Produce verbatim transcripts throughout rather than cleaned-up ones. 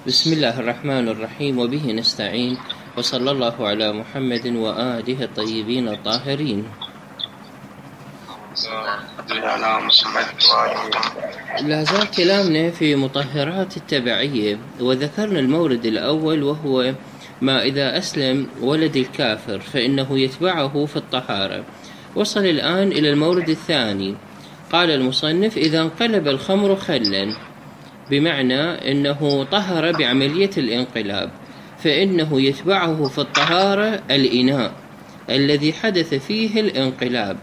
بسم الله الرحمن الرحيم، وبه نستعين، وصلى الله على محمد وآله الطيبين الطاهرين. لا زال كلامنا في مطهرات التبعية، وذكرنا المورد الأول وهو ما إذا أسلم ولد الكافر فإنه يتبعه في الطهارة. وصل الآن إلى المورد الثاني. قال المصنف: إذا انقلب الخمر خلا، بمعنى أنه طهر بعملية الانقلاب، فإنه يتبعه في الطهارة الإناء الذي حدث فيه الانقلاب،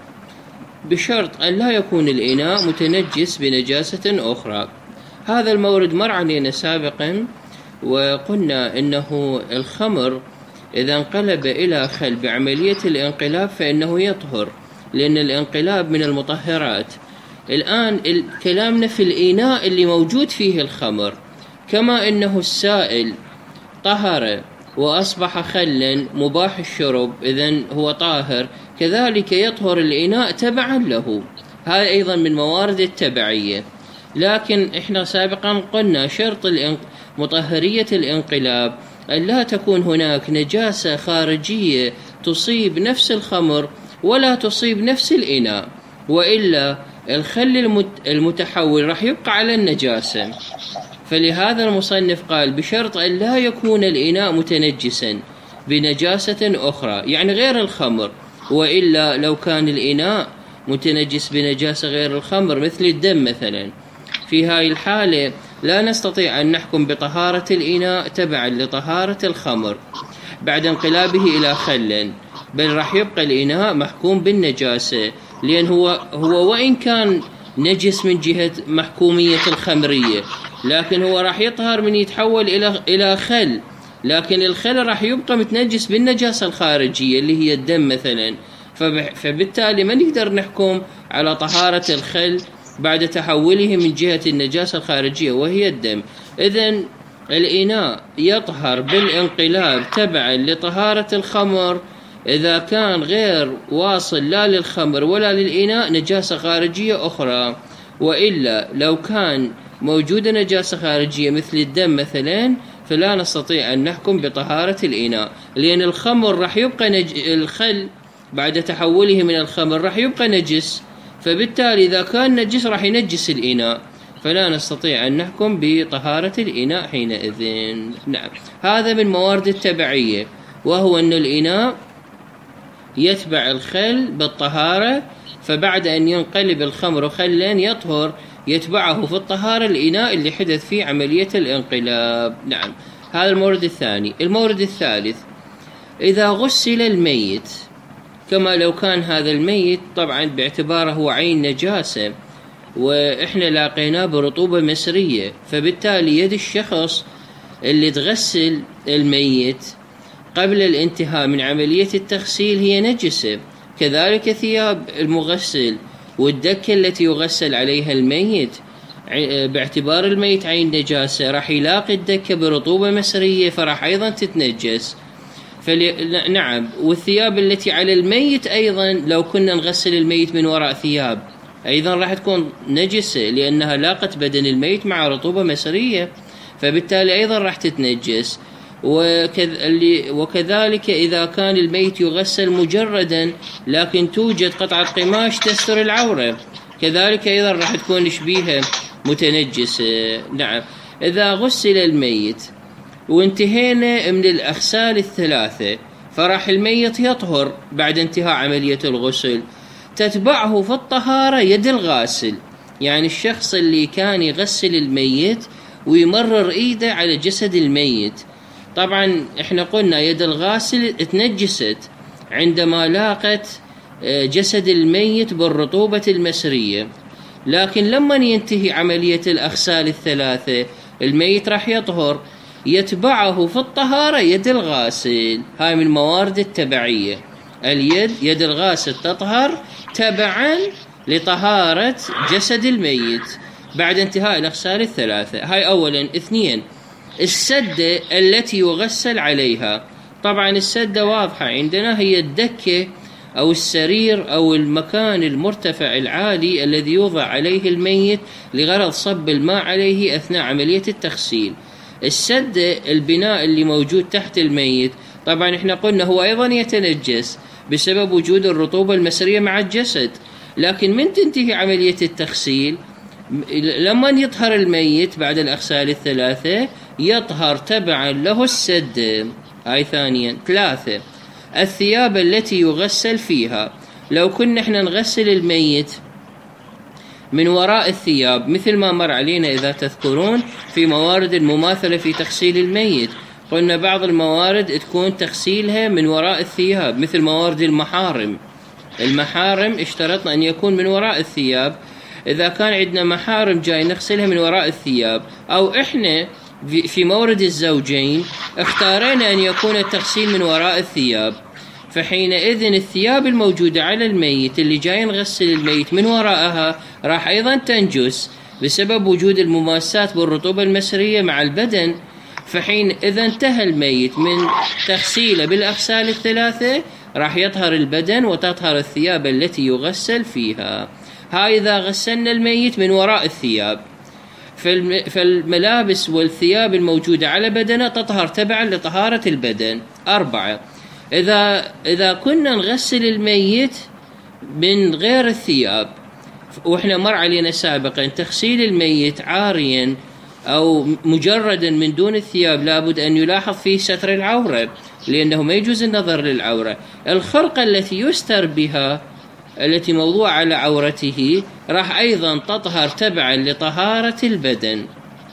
بشرط أن لا يكون الإناء متنجس بنجاسة أخرى. هذا المورد مر علينا سابقا، وقلنا أنه الخمر إذا انقلب إلى خل بعملية الانقلاب فإنه يطهر، لأن الانقلاب من المطهرات. الآن كلامنا في الإناء اللي موجود فيه الخمر، كما أنه السائل طهر وأصبح خلا مباح الشرب إذن هو طاهر، كذلك يطهر الإناء تبعا له. هذا أيضا من موارد التبعية. لكن إحنا سابقا قلنا شرط مطهرية الانقلاب أن لا تكون هناك نجاسة خارجية تصيب نفس الخمر ولا تصيب نفس الإناء، وإلا الخل المتحول راح يبقى على النجاسة. فلهذا المصنف قال: بشرط أن لا يكون الإناء متنجسا بنجاسة أخرى، يعني غير الخمر. وإلا لو كان الإناء متنجس بنجاسة غير الخمر مثل الدم مثلا، في هاي الحالة لا نستطيع أن نحكم بطهارة الإناء تبعا لطهارة الخمر بعد انقلابه إلى خل، بل راح يبقى الإناء محكوم بالنجاسة، لأن هو, هو وإن كان نجس من جهة محكومية الخمرية، لكن هو راح يطهر من يتحول إلى إلى خل، لكن الخل راح يبقى متنجس بالنجاسة الخارجية اللي هي الدم مثلا. فبالتالي ما نقدر نحكم على طهارة الخل بعد تحوله من جهة النجاسة الخارجية وهي الدم. إذن الإناء يطهر بالانقلاب تبعا لطهارة الخمر إذا كان غير واصل لا للخمر ولا للإناء نجاسة خارجية أخرى، وإلا لو كان موجودة نجاسة خارجية مثل الدم مثلا فلا نستطيع أن نحكم بطهارة الإناء، لأن الخمر راح يبقى نج... الخل بعد تحوله من الخمر راح يبقى نجس، فبالتالي إذا كان نجس راح ينجس الإناء، فلا نستطيع أن نحكم بطهارة الإناء حينئذ. نعم، هذا من موارد التبعية، وهو أن الإناء يتبع الخل بالطهارة، فبعد أن ينقلب الخمر خلا يطهر يتبعه في الطهارة الإناء اللي حدث فيه عملية الانقلاب. نعم، هذا المورد الثاني. المورد الثالث: إذا غسل الميت، كما لو كان هذا الميت طبعا باعتباره هو عين نجاسة وإحنا لاقيناه برطوبة مسرية، فبالتالي يد الشخص اللي تغسل الميت قبل الانتهاء من عملية التغسيل هي نجسة، كذلك ثياب المغسل والدكة التي يغسل عليها الميت باعتبار الميت عين نجاسة راح يلاقي الدكة برطوبة مسرية فراح أيضا تتنجس. فل... نعم، والثياب التي على الميت أيضا لو كنا نغسل الميت من وراء ثياب أيضا راح تكون نجسة، لأنها لاقت بدن الميت مع رطوبة مسرية، فبالتالي أيضا راح تتنجس. وكذلك إذا كان الميت يغسل مجردا لكن توجد قطعة قماش تستر العورة، كذلك أيضا راح تكون شبيهة متنجسة. نعم، إذا غسل الميت وانتهينا من الأغسال الثلاثة فراح الميت يطهر بعد انتهاء عملية الغسل، تتبعه في الطهارة يد الغاسل، يعني الشخص اللي كان يغسل الميت ويمرر إيده على جسد الميت. طبعا احنا قلنا يد الغاسل اتنجست عندما لاقت جسد الميت بالرطوبة المسرية، لكن لما ينتهي عملية الأغسال الثلاثة الميت راح يطهر، يتبعه في الطهارة يد الغاسل. هاي من موارد التبعية، اليد يد الغاسل تطهر تبعا لطهارة جسد الميت بعد انتهاء الأغسال الثلاثة. هاي أولا. اثنين: السدة التي يغسل عليها. طبعا السدة واضحة عندنا، هي الدكة أو السرير أو المكان المرتفع العالي الذي يوضع عليه الميت لغرض صب الماء عليه أثناء عملية التغسيل. السد البناء اللي موجود تحت الميت طبعا احنا قلنا هو أيضا يتنجس بسبب وجود الرطوبة المسرية مع الجسد، لكن من تنتهي عملية التغسيل لما يطهر الميت بعد الأغسال الثلاثة يطهر تبعا له السد. هاي ثانيا. ثلاثة، الثياب التي يغسل فيها. لو كنا احنا نغسل الميت من وراء الثياب مثل ما مر علينا إذا تذكرون في موارد مماثلة في تغسيل الميت، قلنا بعض الموارد تكون تغسيلها من وراء الثياب مثل موارد المحارم. المحارم اشترطنا أن يكون من وراء الثياب. إذا كان عندنا محارم جاي نغسلها من وراء الثياب، أو إحنا في مورد الزوجين اختارينا أن يكون التغسيل من وراء الثياب، فحينئذ الثياب الموجودة على الميت اللي جاي نغسل الميت من وراءها راح أيضا تنجس بسبب وجود المماسات بالرطوبة المسرية مع البدن. فحين إذا انتهى الميت من تغسيله بالأغسال الثلاثة راح يطهر البدن وتطهر الثياب التي يغسل فيها. هاي إذا غسلنا الميت من وراء الثياب. فالملابس والثياب الموجودة على بدنه تطهر تبعا لطهارة البدن. أربعة، إذا إذا كنا نغسل الميت من غير الثياب، وإحنا مر علينا سابقا تغسيل الميت عاريا أو مجردا من دون الثياب لابد أن يلاحظ فيه ستر العورة، لأنه ما يجوز النظر للعورة. الخرقة التي يستر بها التي موضوع على عورته راح أيضا تطهر تبعا لطهارة البدن.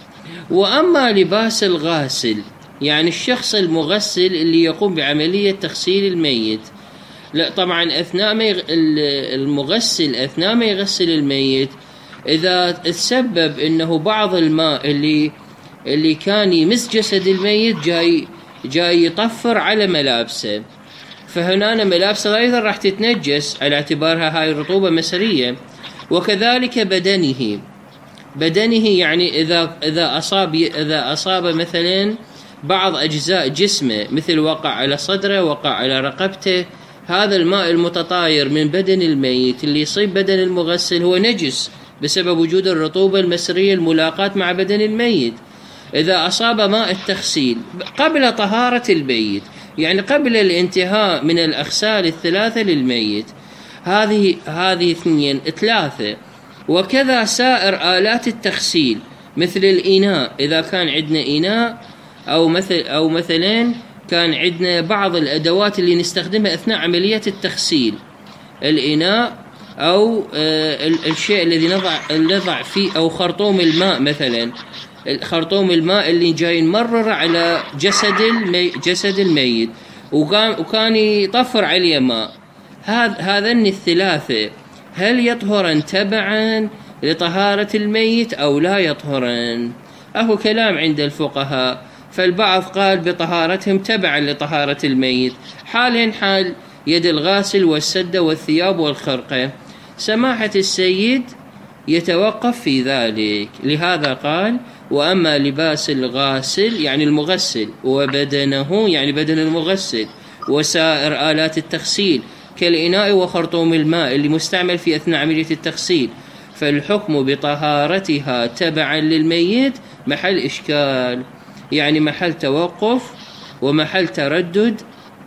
وأما لباس الغاسل، يعني الشخص المغسل اللي يقوم بعملية تغسيل الميت، لا طبعا أثناء ما يغ... المغسل أثناء ما يغسل الميت إذا تسبب إنه بعض الماء اللي اللي كان يمس جسد الميت جاي جاي يطفر على ملابسه، فهنا ملابسه أيضا راح تتنجس على اعتبارها هاي الرطوبة مسرية. وكذلك بدنه بدنه يعني إذا إذا أصاب إذا أصاب مثلا بعض أجزاء جسمه، مثل وقع على صدره، وقع على رقبته، هذا الماء المتطاير من بدن الميت اللي يصيب بدن المغسل هو نجس بسبب وجود الرطوبة المسرية الملاقاة مع بدن الميت. إذا أصاب ماء التغسيل قبل طهارة الميت، يعني قبل الانتهاء من الأغسال الثلاثة للميت، هذه هذه اثنين. ثلاثة، وكذا سائر آلات التغسيل مثل الإناء، إذا كان عندنا إناء أو مثل أو مثلا كان عندنا بعض الأدوات اللي نستخدمها أثناء عملية التغسيل، الإناء أو آه الشيء الذي نضع نضع فيه، أو خرطوم الماء مثلا، خرطوم الماء اللي جاي نمرر على جسد المي جسد الميت وكان وكان يطفر عليه ماء. هذا هذين الثلاثة هل يطهرن تبعا لطهارة الميت أو لا يطهرن؟ أهو كلام عند الفقهاء، فالبعض قال بطهارتهم تبعا لطهارة الميت، حال حال يد الغاسل والسدة والثياب والخرقة. سماحة السيد يتوقف في ذلك، لهذا قال: وأما لباس الغاسل يعني المغسل، وبدنه يعني بدن المغسل، وسائر آلات التغسيل كالإناء وخرطوم الماء اللي مستعمل في أثناء عملية التغسيل، فالحكم بطهارتها تبعا للميت محل إشكال، يعني محل توقف ومحل تردد،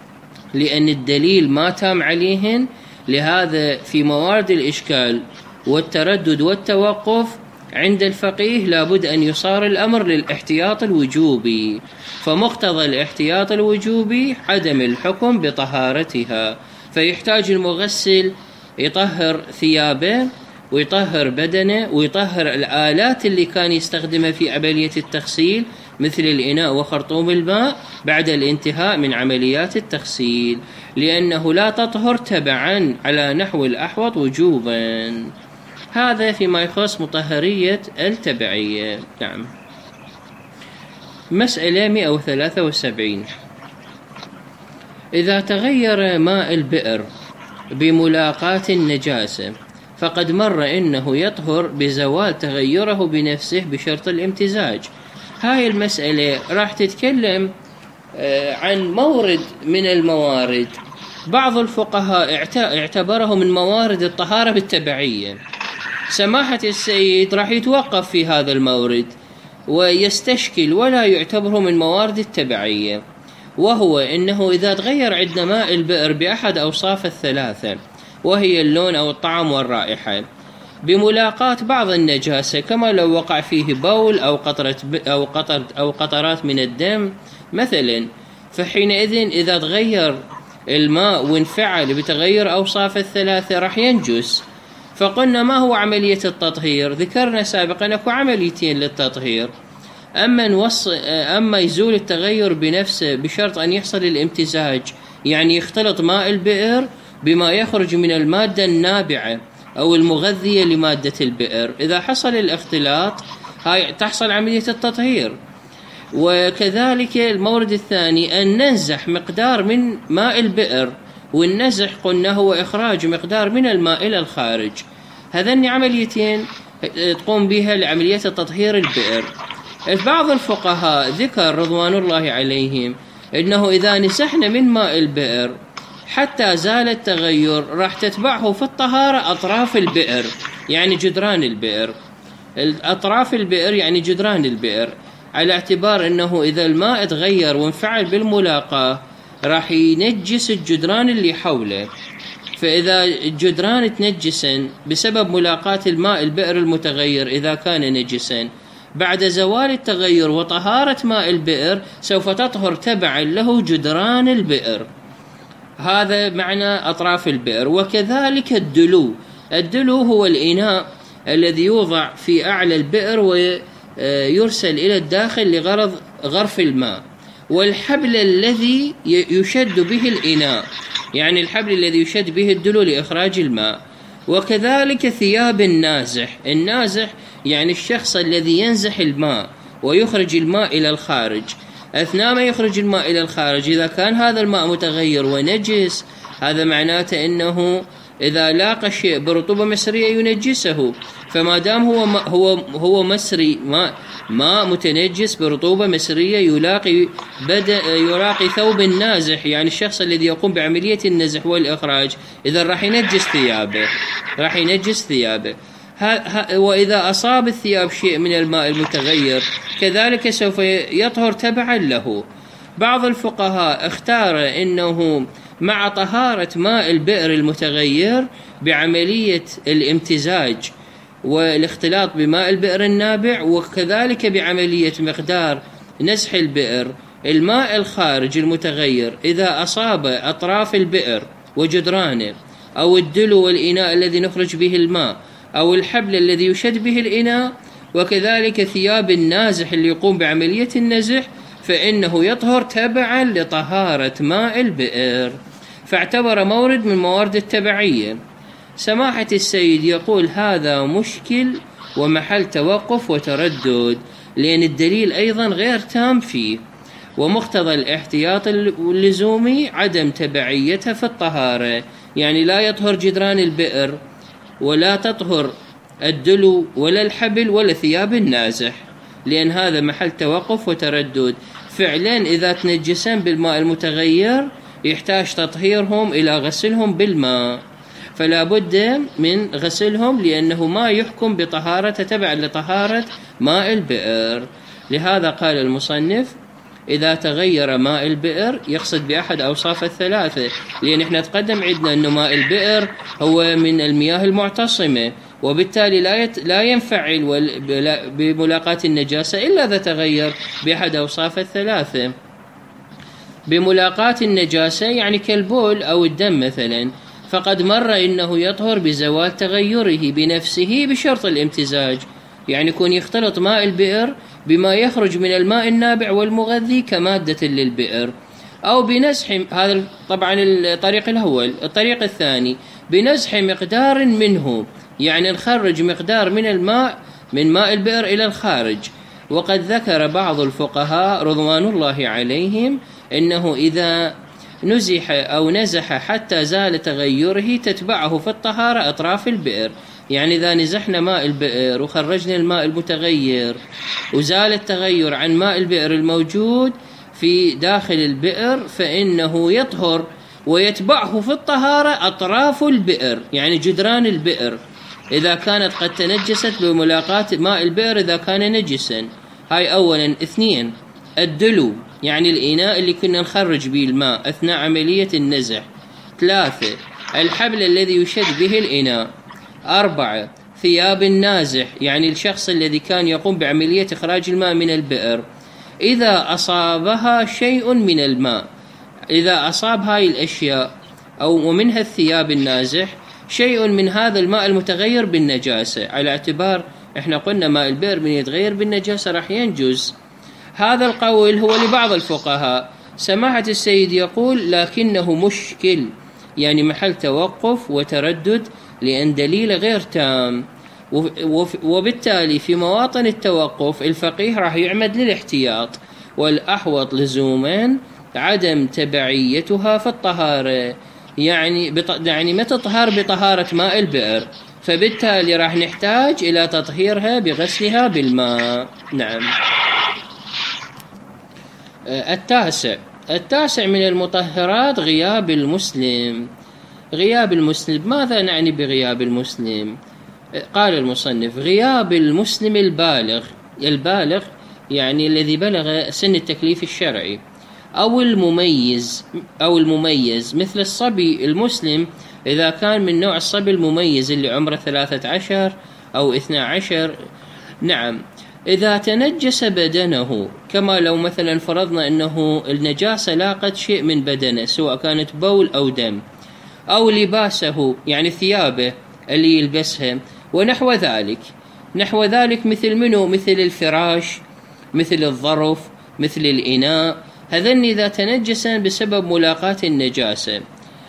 لأن الدليل ما تام عليهن. لهذا في موارد الإشكال والتردد والتوقف عند الفقيه لابد أن يصار الأمر للاحتياط الوجوبي، فمقتضى الاحتياط الوجوبي عدم الحكم بطهارتها، فيحتاج المغسل يطهر ثيابه ويطهر بدنه ويطهر الآلات اللي كان يستخدمها في عملية التغسيل مثل الإناء وخرطوم الماء بعد الانتهاء من عمليات التغسيل، لأنه لا تطهر تبعا على نحو الأحوط وجوبا. هذا فيما يخص مطهرية التبعية. نعم. مسألة مئة وثلاثة وسبعين: إذا تغير ماء البئر بملاقاة النجاسة فقد مر إنه يطهر بزوال تغيره بنفسه بشرط الامتزاج. هاي المسألة راح تتكلم عن مورد من الموارد بعض الفقهاء اعتبره من موارد الطهارة بالتبعية. سماحة السيد راح يتوقف في هذا المورد ويستشكل ولا يعتبر من موارد التبعية، وهو إنه إذا تغير عندنا ماء البئر بأحد أوصاف الثلاثة، وهي اللون أو الطعم والرائحة، بملاقاة بعض النجاسة كما لو وقع فيه بول أو قطرة أو قطر أو قطرات من الدم مثلا، فحينئذ إذا تغير الماء وانفعل بتغير أوصاف الثلاثة راح ينجس. فقلنا ما هو عملية التطهير؟ ذكرنا سابقا أكو عمليتين للتطهير، أما نوص... أما يزول التغير بنفسه بشرط أن يحصل الامتزاج، يعني يختلط ماء البئر بما يخرج من المادة النابعة أو المغذية لمادة البئر. إذا حصل الاختلاط هاي تحصل عملية التطهير. وكذلك المورد الثاني أن ننزح مقدار من ماء البئر، والنزح قلنا هو إخراج مقدار من الماء إلى الخارج. هذين عمليتين تقوم بها لعملية تطهير البئر. بعض الفقهاء ذكر رضوان الله عليهم إنه إذا نزحنا من ماء البئر حتى زال التغير راح تتبعه في الطهارة أطراف البئر، يعني جدران البئر. أطراف البئر يعني جدران البئر، على اعتبار أنه إذا الماء تغير وانفعل بالملاقاة راح ينجس الجدران اللي حوله. فإذا الجدران تنجسا بسبب ملاقاة الماء البئر المتغير إذا كان نجسا، بعد زوال التغير وطهارة ماء البئر سوف تطهر تبعا له جدران البئر. هذا معنى أطراف البئر. وكذلك الدلو. الدلو هو الإناء الذي يوضع في أعلى البئر ويرسل إلى الداخل لغرض غرف الماء، والحبل الذي يشد به الإناء، يعني الحبل الذي يشد به الدلو لإخراج الماء. وكذلك ثياب النازح. النازح يعني الشخص الذي ينزح الماء ويخرج الماء إلى الخارج. أثناء ما يخرج الماء إلى الخارج إذا كان هذا الماء متغير ونجس، هذا معناته أنه إذا لاقى شيء برطوبة مسرية ينجسه. فما دام هو هو هو مسري ماء ماء متنجس برطوبة مسرية يلاقي بدأ يلاقي ثوب النازح، يعني الشخص الذي يقوم بعملية النزح والإخراج، إذا راح ينجس ثيابه راح ينجس ثيابه وإذا أصاب الثياب شيء من الماء المتغير كذلك سوف يطهر تبعا له. بعض الفقهاء اختار أنه مع طهارة ماء البئر المتغير بعملية الامتزاج والاختلاط بماء البئر النابع، وكذلك بعملية مقدار نزح البئر، الماء الخارج المتغير إذا أصاب أطراف البئر وجدرانه أو الدلو والإناء الذي نخرج به الماء أو الحبل الذي يشد به الإناء، وكذلك ثياب النازح اللي يقوم بعملية النزح، فإنه يطهر تبعا لطهارة ماء البئر. فاعتبر مورد من موارد التبعية. سماحة السيد يقول هذا مشكل ومحل توقف وتردد، لأن الدليل أيضا غير تام فيه، ومقتضى الاحتياط اللزومي عدم تبعيته في الطهارة، يعني لا يطهر جدران البئر ولا تطهر الدلو ولا الحبل ولا ثياب النازح، لأن هذا محل توقف وتردد. فعلا إذا تنجسان بالماء المتغير يحتاج تطهيرهم إلى غسلهم بالماء، فلا بد من غسلهم، لأنه ما يحكم بطهارة تبع لطهارة ماء البئر. لهذا قال المصنف إذا تغير ماء البئر يقصد بأحد أوصاف الثلاثة، لأن احنا تقدم عندنا أن ماء البئر هو من المياه المعتصمة، وبالتالي لا يت... لا ينفعل بملاقاة النجاسة إلا إذا تغير بأحد أوصاف الثلاثة. بملاقاة النجاسة يعني كالبول أو الدم مثلا، فقد مر إنه يطهر بزوال تغيره بنفسه بشرط الامتزاج، يعني يكون يختلط ماء البئر بما يخرج من الماء النابع والمغذي كمادة للبئر، أو بنزح، هذا طبعا الطريق الأول. الطريق الثاني بنزح مقدار منه، يعني نخرج مقدار من الماء من ماء البئر إلى الخارج. وقد ذكر بعض الفقهاء رضوان الله عليهم إنه إذا نزح أو نزح حتى زال تغيره تتبعه في الطهارة أطراف البئر، يعني إذا نزحنا ماء البئر وخرجنا الماء المتغير وزال التغير عن ماء البئر الموجود في داخل البئر فإنه يطهر ويتبعه في الطهارة أطراف البئر، يعني جدران البئر إذا كانت قد تنجست بملاقاة ماء البئر إذا كان نجسا، هاي أولا. اثنين، الدلو يعني الإناء اللي كنا نخرج به الماء أثناء عملية النزح. ثلاثة، الحبل الذي يشد به الإناء. أربعة، ثياب النازح يعني الشخص الذي كان يقوم بعملية إخراج الماء من البئر إذا أصابها شيء من الماء، إذا أصاب هاي الأشياء أو ومنها الثياب النازح شيء من هذا الماء المتغير بالنجاسة، على اعتبار إحنا قلنا ماء البئر من يتغير بالنجاسة راح ينجز. هذا القول هو لبعض الفقهاء. سماحة السيد يقول لكنه مشكل، يعني محل توقف وتردد لأن دليل غير تام، وبالتالي في مواطن التوقف الفقيه راح يعمد للاحتياط، والأحوط لزوما عدم تبعيتها في الطهارة، يعني بط... يعني ما تطهر بطهارة ماء البئر، فبالتالي راح نحتاج إلى تطهيرها بغسلها بالماء. نعم. التاسع التاسع من المطهرات غياب المسلم. غياب المسلم، ماذا نعني بغياب المسلم؟ قال المصنف: غياب المسلم البالغ، البالغ يعني الذي بلغ سن التكليف الشرعي، أو المميز أو المميز مثل الصبي المسلم إذا كان من نوع الصبي المميز اللي عمره ثلاثة عشر أو اثنا عشر. نعم. إذا تنجس بدنه، كما لو مثلا فرضنا أنه النجاسة لاقت شيء من بدنه سواء كانت بول أو دم، أو لباسه يعني ثيابه اللي يلبسها ونحو ذلك. نحو ذلك مثل منه؟ مثل الفراش، مثل الظرف، مثل الإناء. هذن إذا تنجسا بسبب ملاقاة النجاسة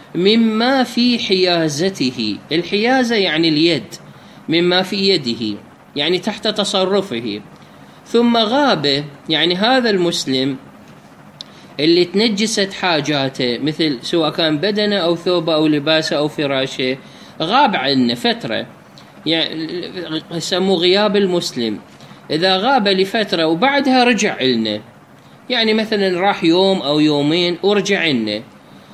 مما في حيازته، الحيازة يعني اليد، مما في يده يعني تحت تصرفه، ثم غاب يعني هذا المسلم اللي تنجست حاجاته مثل سواء كان بدنه أو ثوبه أو لباسه أو فراشه، غاب عنه فترة، يعني يسموه غياب المسلم. إذا غاب لفترة وبعدها رجع لنا، يعني مثلا راح يوم أو يومين ورجع لنا،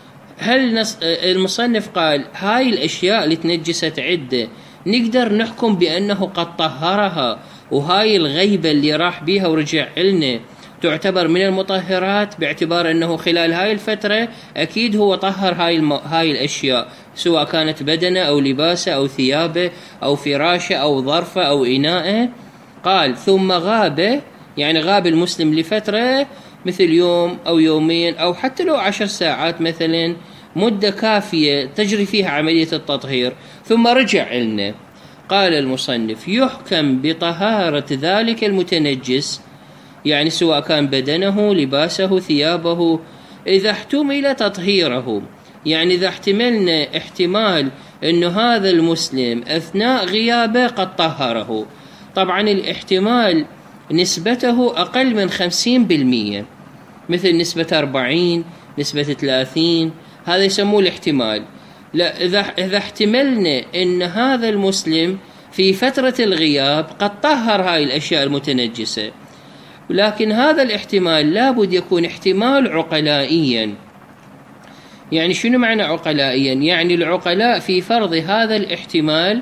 هل المصنف قال هاي الأشياء اللي تنجست عدة نقدر نحكم بأنه قد طهرها، وهاي الغيبة اللي راح بيها ورجع لنا تعتبر من المطهرات، باعتبار أنه خلال هاي الفترة أكيد هو طهر هاي, الم... هاي الأشياء سواء كانت بدنه أو لباسه أو ثيابه أو فراشه أو ظرفه أو إناءه. قال ثم غاب، يعني غاب المسلم لفترة مثل يوم أو يومين أو حتى لو عشر ساعات مثلا، مدة كافية تجري فيها عملية التطهير، ثم رجع لنا. قال المصنف: يحكم بطهارة ذلك المتنجس، يعني سواء كان بدنه لباسه ثيابه، إذا احتمل تطهيره، يعني إذا احتملنا احتمال أن هذا المسلم أثناء غيابه قد طهره. طبعا الاحتمال نسبته أقل من خمسين بالمئة، مثل نسبة أربعين، نسبة ثلاثين، هذا يسموه الاحتمال. لا، إذا إذا احتملنا أن هذا المسلم في فترة الغياب قد طهر هاي الأشياء المتنجسة، لكن هذا الاحتمال لابد يكون احتمال عقلائيا. يعني شنو معنى عقلائيا؟ يعني العقلاء في فرض هذا الاحتمال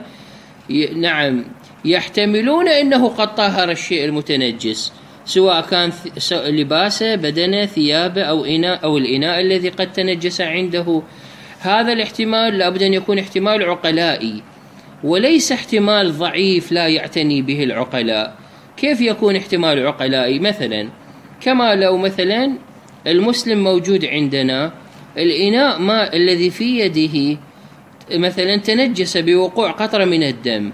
نعم يحتملون أنه قد طهر الشيء المتنجس، سواء كان لباسه، بدنه، ثيابه أو إناء أو الإناء الذي قد تنجس عنده. هذا الاحتمال لابد أن يكون احتمال عقلائي، وليس احتمال ضعيف لا يعتني به العقلاء. كيف يكون احتمال عقلائي؟ مثلا كما لو مثلا المسلم موجود عندنا، الإناء ماء الذي في يده مثلا تنجس بوقوع قطرة من الدم،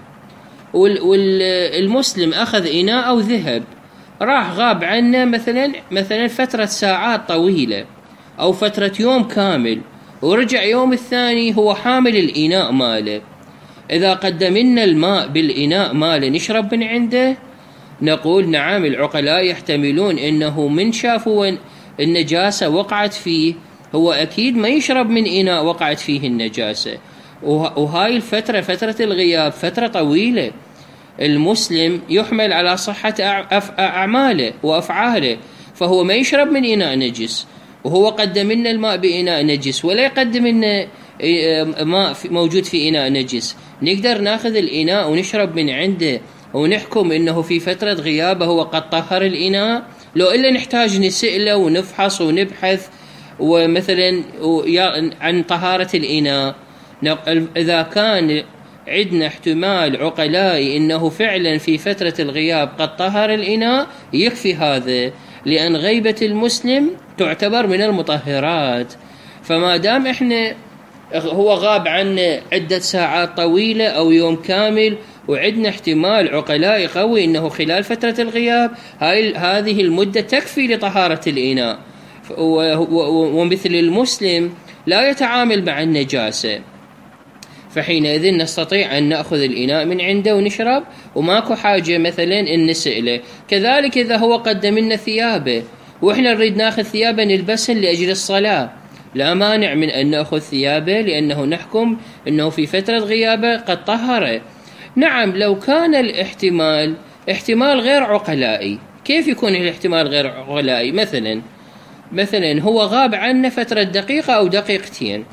والمسلم أخذ إناء أو ذهب، راح غاب عنه مثلا مثلا فترة ساعات طويلة أو فترة يوم كامل، ورجع يوم الثاني هو حامل الإناء ماله. إذا قدمنا الماء بالإناء ماله نشرب من عنده؟ نقول نعم، العقلاء يحتملون أنه من شافوا النجاسة وقعت فيه هو أكيد ما يشرب من إناء وقعت فيه النجاسة، وهاي الفترة فترة الغياب فترة طويلة. المسلم يحمل على صحة أعماله وأفعاله، فهو ما يشرب من إناء نجس، وهو قدم لنا الماء بإناء نجس، ولا يقدم لنا ماء موجود في إناء نجس. نقدر ناخذ الإناء ونشرب من عنده ونحكم إنه في فترة غيابه هو قد طهر الإناء، لو إلا نحتاج نسأله ونفحص ونبحث ومثلا عن طهارة الإناء. إذا كان عندنا احتمال عقلائي إنه فعلا في فترة الغياب قد طهر الإناء يكفي هذا، لأن غيبة المسلم تعتبر من المطهرات. فما دام إحنا هو غاب عنا عدة ساعات طويلة أو يوم كامل وعندنا احتمال عقلائي قوي إنه خلال فترة الغياب هاي هذه المدة تكفي لطهارة الإناء. ومثل المسلم لا يتعامل مع النجاسة، فحينئذ نستطيع أن نأخذ الإناء من عنده ونشرب وماكو حاجة مثلا أن نسأله. كذلك إذا هو قدم لنا ثيابه وإحنا نريد نأخذ ثيابه نلبسها لأجل الصلاة، لا مانع من أن نأخذ ثيابه، لأنه نحكم أنه في فترة غيابه قد طهره. نعم، لو كان الاحتمال احتمال غير عقلائي. كيف يكون الاحتمال غير عقلائي؟ مثلا مثلا هو غاب عنا فترة دقيقة أو دقيقتين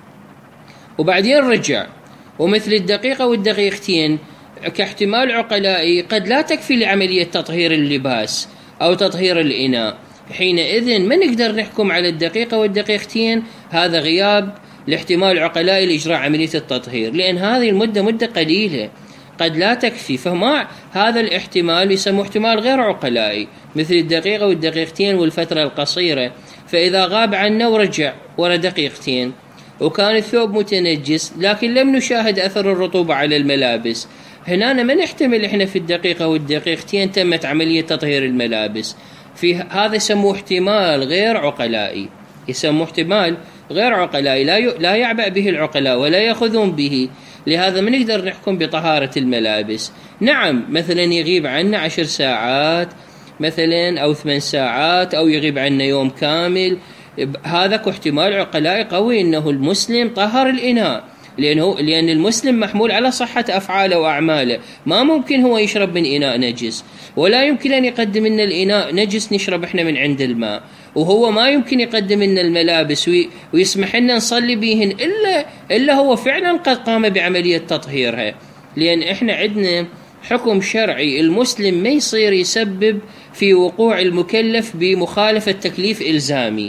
وبعدين رجع، ومثل الدقيقة والدقيقتين كاحتمال عقلائي قد لا تكفي لعملية تطهير اللباس أو تطهير الإناء. حينئذ ما نقدر نحكم على الدقيقة والدقيقتين هذا غياب لاحتمال عقلائي لإجراء عملية التطهير، لأن هذه المدة مدة قليلة قد لا تكفي. فما هذا الاحتمال يسمى احتمال غير عقلائي، مثل الدقيقة والدقيقتين والفترة القصيرة. فإذا غاب عنا ورجع ورا دقيقتين وكان الثوب متنجس لكن لم نشاهد أثر الرطوبة على الملابس، هنا ما نحتمل إحنا في الدقيقة والدقيقتين تمت عملية تطهير الملابس. في هذا يسموه احتمال غير عقلائي، يسموه احتمال غير عقلائي لا لا يعبأ به العقلاء ولا يأخذون به، لهذا ما نقدر نحكم بطهارة الملابس. نعم، مثلا يغيب عنا عشر ساعات مثلا أو ثمان ساعات أو يغيب عنا يوم كامل، هذا احتمال عقلائي قوي إنه المسلم طهر الإناء، لأنه لأن المسلم محمول على صحة أفعاله وأعماله. ما ممكن هو يشرب من إناء نجس، ولا يمكن أن يقدم لنا الإناء نجس نشرب إحنا من عند الماء، وهو ما يمكن يقدم لنا الملابس ويسمح لنا نصلي بهن إلا إلا هو فعلا قد قام بعملية تطهيرها. لأن إحنا عندنا حكم شرعي، المسلم ما يصير يسبب في وقوع المكلف بمخالفة تكليف إلزامي،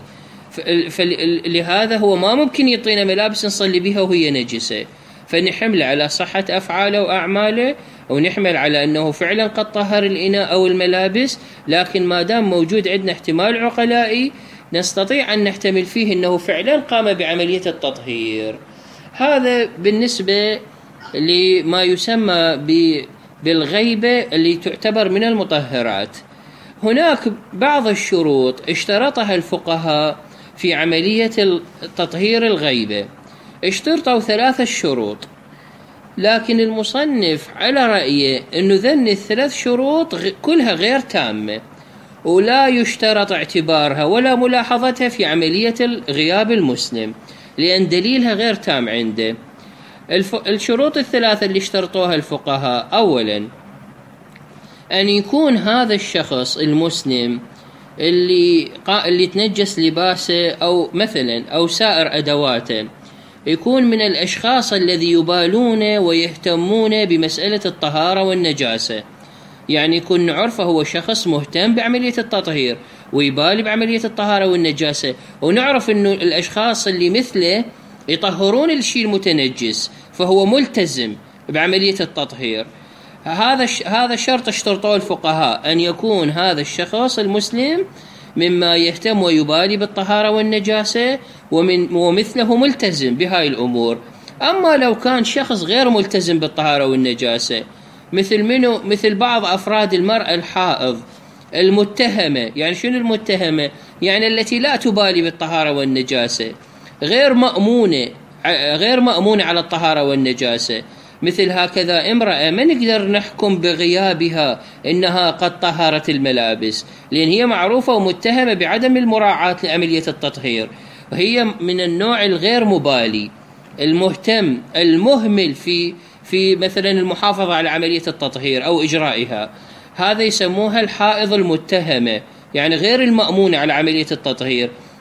فلهذا هو ما ممكن يعطينا ملابس نصلي بها وهي نجسة، فنحمل على صحة أفعاله وأعماله ونحمل على أنه فعلا قد طهر الإناء أو الملابس. لكن ما دام موجود عندنا احتمال عقلائي نستطيع أن نحتمل فيه أنه فعلا قام بعملية التطهير. هذا بالنسبة لما يسمى بالغيبة اللي تعتبر من المطهرات. هناك بعض الشروط اشترطها الفقهاء في عملية تطهير الغيبة، اشترطوا ثلاثة شروط، لكن المصنف على رأيه أنه ذن الثلاث شروط كلها غير تامة ولا يشترط اعتبارها ولا ملاحظتها في عملية غياب المسلم، لأن دليلها غير تام عنده. الشروط الثلاثة اللي اشترطوها الفقهاء: أولا أن يكون هذا الشخص المسلم اللي اللي تنجس لباسه أو مثلا أو سائر أدواته يكون من الأشخاص الذي يبالون ويهتمون بمسألة الطهارة والنجاسة، يعني يكون نعرفه هو شخص مهتم بعملية التطهير ويبالي بعملية الطهارة والنجاسة، ونعرف أنه الأشخاص اللي مثله يطهرون الشيء المتنجس فهو ملتزم بعملية التطهير. هذا هذا شرط اشترطوه الفقهاء، أن يكون هذا الشخص المسلم مما يهتم ويبالي بالطهارة والنجاسة ومن ومثله ملتزم بهاي الأمور. أما لو كان شخص غير ملتزم بالطهارة والنجاسة، مثل منه مثل بعض أفراد المرأة الحائض المتهمة، يعني شنو المتهمة؟ يعني التي لا تبالي بالطهارة والنجاسة، غير مأمونة غير مأمونة على الطهارة والنجاسة، مثل هكذا امرأة ما نقدر نحكم بغيابها إنها قد طهرت الملابس، لأن هي معروفة ومتهمة بعدم المراعاة لعملية التطهير، وهي من النوع الغير مبالي المهتم المهمل في في مثلا المحافظة على عملية التطهير أو إجرائها. هذا يسموها الحائض المتهمة، يعني غير المأمونة على عملية التطهير.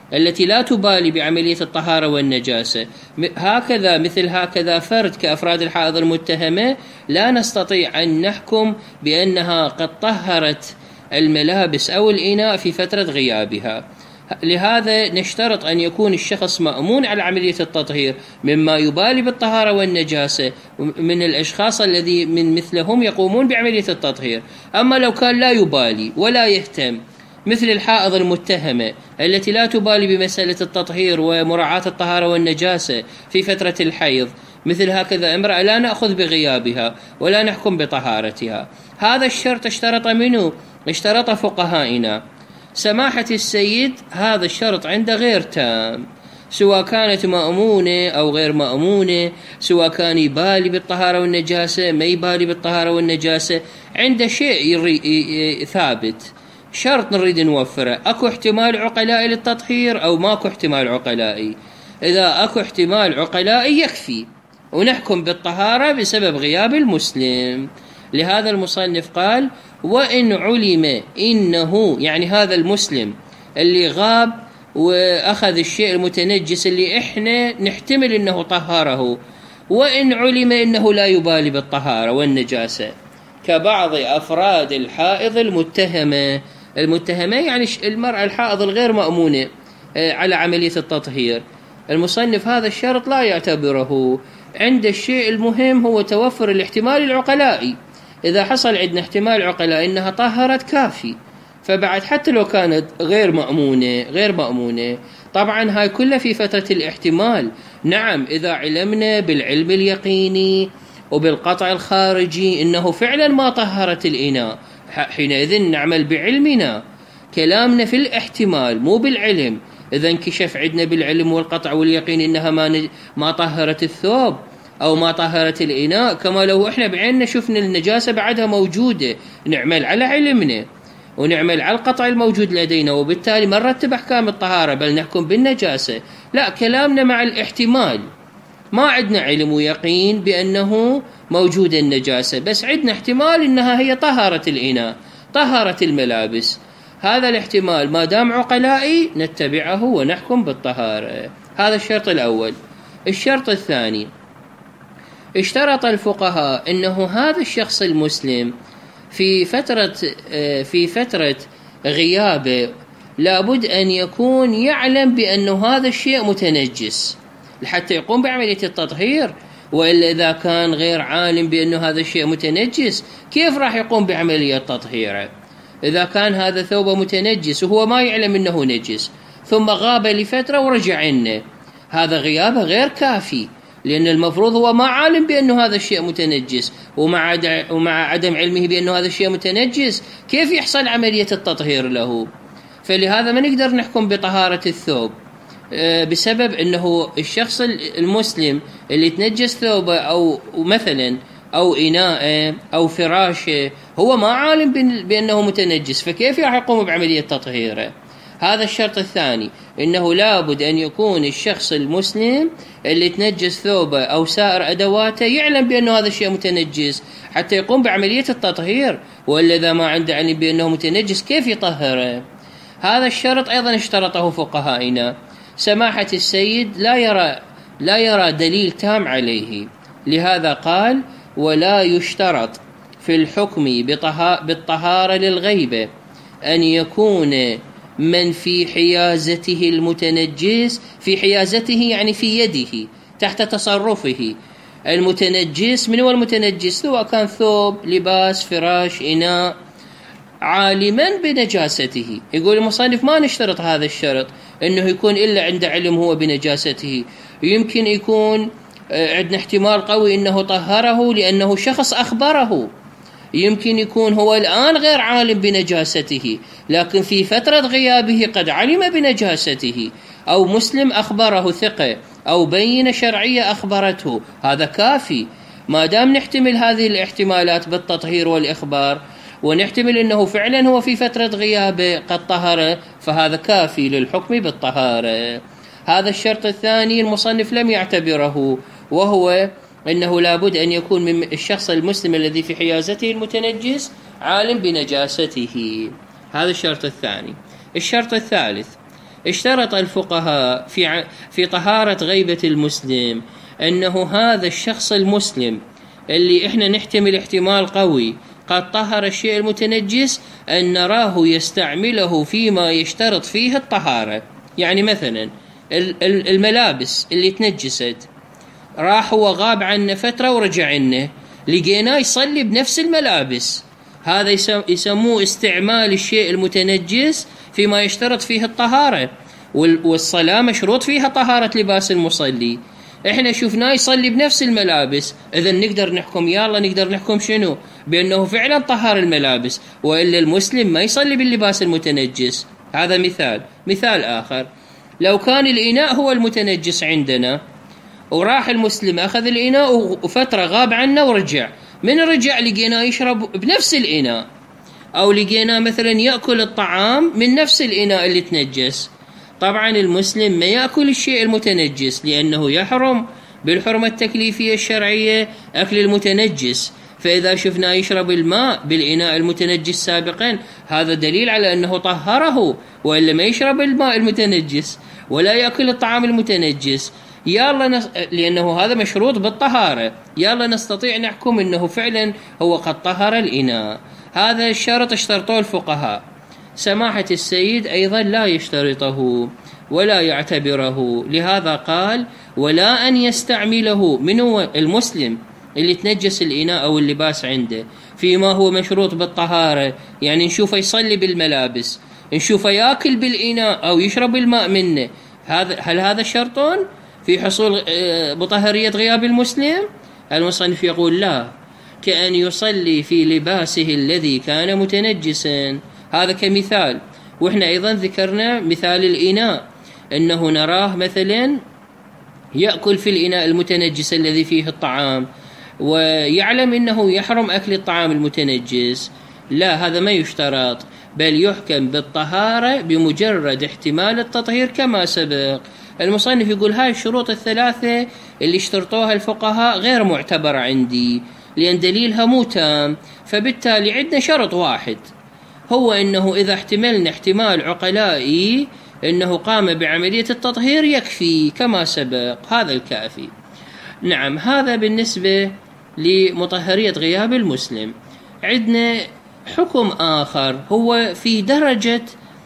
التي لا تبالي بعملية الطهارة والنجاسة، هكذا مثل هكذا فرد كأفراد الحائض المتهمة لا نستطيع أن نحكم بأنها قد طهرت الملابس أو الإناء في فترة غيابها. لهذا نشترط أن يكون الشخص مأمون على عملية التطهير مما يبالي بالطهارة والنجاسة من الأشخاص الذي من مثلهم يقومون بعملية التطهير. أما لو كان لا يبالي ولا يهتم مثل الحائض المتهمة التي لا تبالي بمسألة التطهير ومراعاة الطهارة والنجاسة في فترة الحيض، مثل هكذا امرأة لا نأخذ بغيابها ولا نحكم بطهارتها. هذا الشرط اشترط منه اشترط فقهائنا. سماحة السيد هذا الشرط عنده غير تام، سواء كانت مأمونة أو غير مأمونة، سواء كان يبالي بالطهارة والنجاسة ما يبالي بالطهارة والنجاسة، عنده شيء ثابت، شرط نريد نوفره. أكو احتمال عقلائي للتطهير أو ماكو احتمال عقلائي؟ إذا أكو احتمال عقلائي يكفي ونحكم بالطهارة بسبب غياب المسلم. لهذا المصنف قال: وإن علم إنه، يعني هذا المسلم اللي غاب وأخذ الشيء المتنجس اللي إحنا نحتمل إنه طهره، وإن علم إنه لا يبالي بالطهارة والنجاسة كبعض أفراد الحائض المتهمة. المتهمة يعني المرأة الحائض الغير مأمونة على عملية التطهير. المصنف هذا الشرط لا يعتبره. عند الشيء المهم هو توفر الاحتمال العقلائي. إذا حصل عندنا احتمال عقلائي إنها طهرت كافي، فبعد حتى لو كانت غير مأمونة غير مأمونة طبعا هاي كلها في فترة الاحتمال. نعم إذا علمنا بالعلم اليقيني وبالقطع الخارجي إنه فعلا ما طهرت الإناء، حينئذ نعمل بعلمنا. كلامنا في الاحتمال مو بالعلم. إذا انكشف عندنا بالعلم والقطع واليقين إنها ما ما طهرت الثوب أو ما طهرت الإناء، كما لو إحنا بعيننا شفنا النجاسة بعدها موجودة، نعمل على علمنا ونعمل على القطع الموجود لدينا، وبالتالي ما نرتب أحكام الطهارة بل نحكم بالنجاسة. لا، كلامنا مع الاحتمال، ما عندنا علم ويقين بأنه موجود النجاسة، بس عندنا احتمال إنها هي طهرت الإناء طهرت الملابس. هذا الاحتمال ما دام عقلائي نتبعه ونحكم بالطهارة. هذا الشرط الأول. الشرط الثاني، اشترط الفقهاء أنه هذا الشخص المسلم في فترة في فترة غيابه لابد أن يكون يعلم بأنه هذا الشيء متنجس لحتى يقوم بعملية التطهير، وإلا إذا كان غير عالم بأنه هذا الشيء متنجس كيف راح يقوم بعملية تطهيره؟ إذا كان هذا ثوبه متنجس وهو ما يعلم أنه نجس ثم غاب لفترة ورجع عنه، هذا غيابه غير كافي، لأن المفروض هو ما عالم بأنه هذا الشيء متنجس، ومع ومع عدم علمه بأنه هذا الشيء متنجس كيف يحصل عملية التطهير له؟ فلهذا ما نقدر نحكم بطهارة الثوب بسبب أنه الشخص المسلم اللي تنجس ثوبه أو مثلا أو إناءه أو فراشه هو ما عالم بأنه متنجس، فكيف راح يقوم بعملية تطهيره؟ هذا الشرط الثاني، إنه لابد أن يكون الشخص المسلم اللي تنجس ثوبه أو سائر أدواته يعلم بأنه هذا الشيء متنجس حتى يقوم بعملية التطهير، وإلا إذا ما عنده علم بأنه متنجس كيف يطهره؟ هذا الشرط أيضا اشترطه فقهائنا. سماحة السيد لا يرى لا يرى دليل تام عليه، لهذا قال: ولا يشترط في الحكم بالطهارة للغيبة أن يكون من في حيازته المتنجس، في حيازته يعني في يده تحت تصرفه المتنجس. من هو المتنجس؟ سواء كان ثوب، لباس، فراش، إناء، عالما بنجاسته. يقول المصنف ما نشترط هذا الشرط أنه يكون إلا عند علم هو بنجاسته، يمكن يكون عندنا احتمال قوي أنه طهره لأنه شخص أخبره، يمكن يكون هو الآن غير عالم بنجاسته لكن في فترة غيابه قد علم بنجاسته، أو مسلم أخبره ثقة، أو بينة شرعية أخبرته، هذا كافي. ما دام نحتمل هذه الاحتمالات بالتطهير والإخبار ونحتمل أنه فعلا هو في فترة غيابه قد طهر، فهذا كافي للحكم بالطهارة. هذا الشرط الثاني المصنف لم يعتبره، وهو أنه لابد أن يكون من الشخص المسلم الذي في حيازته المتنجس عالم بنجاسته. هذا الشرط الثاني. الشرط الثالث، اشترط الفقهاء في في طهارة غيبة المسلم أنه هذا الشخص المسلم اللي إحنا نحتمل احتمال قوي قد طهر الشيء المتنجس أن نراه يستعمله فيما يشترط فيه الطهارة. يعني مثلا الملابس اللي تنجست، راح وغاب عنا فترة ورجع لنا، لقيناه يصلي بنفس الملابس، هذا يسموه استعمال الشيء المتنجس فيما يشترط فيه الطهارة، والصلاة مشروط فيها طهارة لباس المصلي. احنا شفناه يصلي بنفس الملابس، اذا نقدر نحكم يلا نقدر نحكم شنو؟ بانه فعلا طهر الملابس، والا المسلم ما يصلي باللباس المتنجس. هذا مثال. مثال اخر، لو كان الاناء هو المتنجس عندنا وراح المسلم اخذ الاناء وفتره غاب عنا ورجع، من رجع لقيناه يشرب بنفس الاناء، او لقيناه مثلا ياكل الطعام من نفس الاناء اللي تنجس، طبعا المسلم ما يأكل الشيء المتنجس لأنه يحرم بالحرمة التكليفية الشرعية أكل المتنجس. فإذا شفنا يشرب الماء بالإناء المتنجس سابقا هذا دليل على أنه طهره، وإلا ما يشرب الماء المتنجس ولا يأكل الطعام المتنجس. يلا نس... لأنه هذا مشروط بالطهارة، يلا نستطيع نحكم أنه فعلا هو قد طهر الإناء. هذا الشرط اشترطوه الفقهاء. سماحة السيد أيضا لا يشترطه ولا يعتبره، لهذا قال ولا أن يستعمله من هو المسلم اللي تنجس الإناء أو اللباس عنده فيما هو مشروط بالطهارة، يعني نشوفه يصلي بالملابس، نشوفه يأكل بالإناء أو يشرب الماء منه، هذا هل هذا شرط في حصول بطهرية غياب المسلم؟ المصنف يقول لا، كأن يصلي في لباسه الذي كان متنجسا. هذا كمثال. وإحنا أيضا ذكرنا مثال الإناء، أنه نراه مثلا يأكل في الإناء المتنجس الذي فيه الطعام ويعلم أنه يحرم أكل الطعام المتنجس، لا، هذا ما يشترط، بل يحكم بالطهارة بمجرد احتمال التطهير كما سبق. المصنف يقول هاي الشروط الثلاثة اللي اشترطوها الفقهاء غير معتبرة عندي لأن دليلها مو تام، فبالتالي عندنا شرط واحد هو أنه إذا احتملنا احتمال عقلائي أنه قام بعملية التطهير يكفي كما سبق، هذا الكافي. نعم، هذا بالنسبة لمطهرية غياب المسلم. عندنا حكم آخر هو في درجة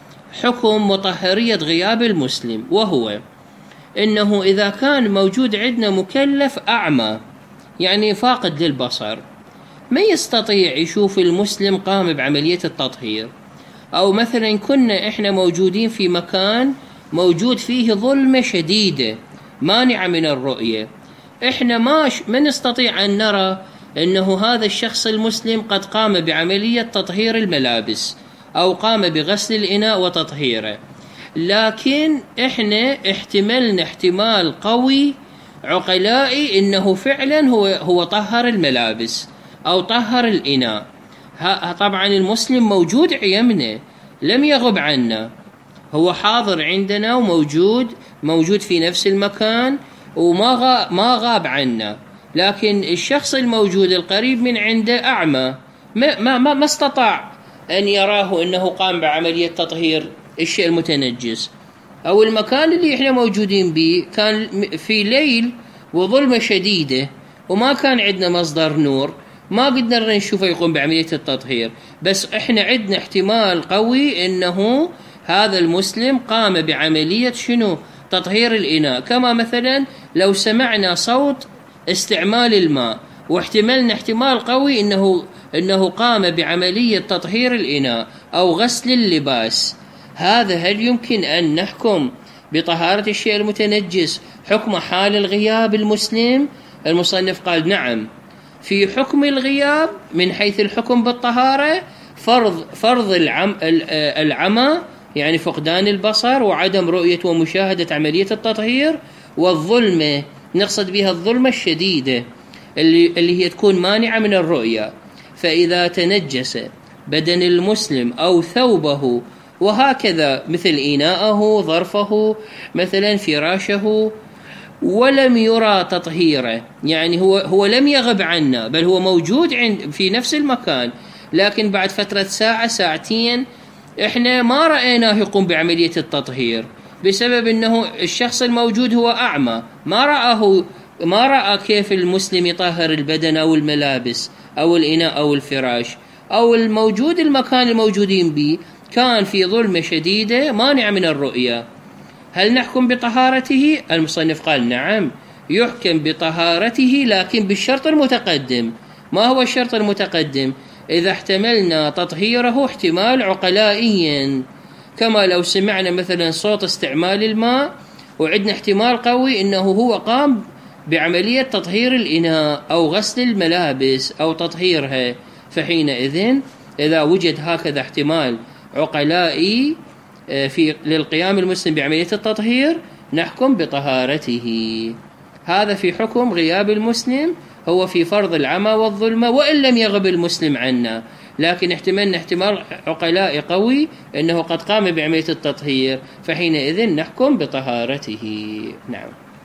حكم مطهرية غياب المسلم، وهو أنه إذا كان موجود عندنا مكلف أعمى يعني فاقد للبصر ما يستطيع يشوف المسلم قام بعملية التطهير، أو مثلا كنا إحنا موجودين في مكان موجود فيه ظلمة شديدة مانعة من الرؤية، إحنا ما ما نستطيع أن نرى أنه هذا الشخص المسلم قد قام بعملية تطهير الملابس أو قام بغسل الإناء وتطهيره، لكن إحنا احتملنا احتمال قوي عقلائي أنه فعلا هو هو طهر الملابس أو طهر الإناء. طبعا المسلم موجود عيمنا، لم يغب عنا، هو حاضر عندنا وموجود موجود في نفس المكان وما غاب ما غاب عنا، لكن الشخص الموجود القريب من عنده أعمى ما ما ما استطاع أن يراه أنه قام بعملية تطهير الشيء المتنجس، أو المكان اللي إحنا موجودين به كان في ليل وظلمة شديدة وما كان عندنا مصدر نور، ما قدرنا نشوفه يقوم بعملية التطهير، بس إحنا عندنا احتمال قوي أنه هذا المسلم قام بعملية شنو؟ تطهير الإناء. كما مثلا لو سمعنا صوت استعمال الماء واحتملنا احتمال قوي أنه, إنه قام بعملية تطهير الإناء أو غسل اللباس، هذا هل يمكن أن نحكم بطهارة الشيء المتنجس حكم حال الغياب المسلم؟ المصنف قال نعم، في حكم الغياب من حيث الحكم بالطهارة فرض فرض العم العمى يعني فقدان البصر وعدم رؤية ومشاهدة عملية التطهير، والظلمة نقصد بها الظلمة الشديدة اللي اللي هي تكون مانعة من الرؤية. فإذا تنجس بدن المسلم أو ثوبه وهكذا مثل إناءه ظرفه مثلا فراشه ولم يرى تطهيره، يعني هو هو لم يغب عنا بل هو موجود عند في نفس المكان، لكن بعد فترة ساعة ساعتين احنا ما رأيناه يقوم بعملية التطهير، بسبب أنه الشخص الموجود هو أعمى، ما رآه ما رأى كيف المسلم يطهر البدن أو الملابس أو الإناء أو الفراش، أو الموجود المكان الموجودين به كان في ظلمة شديدة مانع من الرؤية. هل نحكم بطهارته؟ المصنف قال نعم، يحكم بطهارته لكن بالشرط المتقدم. ما هو الشرط المتقدم؟ إذا احتملنا تطهيره احتمال عقلائي، كما لو سمعنا مثلا صوت استعمال الماء وعندنا احتمال قوي إنه هو قام بعملية تطهير الإناء أو غسل الملابس أو تطهيرها، فحينئذ إذا وجد هكذا احتمال عقلائي في للقيام المسلم بعملية التطهير نحكم بطهارته. هذا في حكم غياب المسلم، هو في فرض العمى والظلمة وإن لم يغب المسلم عنا، لكن احتملنا احتمال عقلائي قوي أنه قد قام بعملية التطهير، فحينئذ نحكم بطهارته. نعم.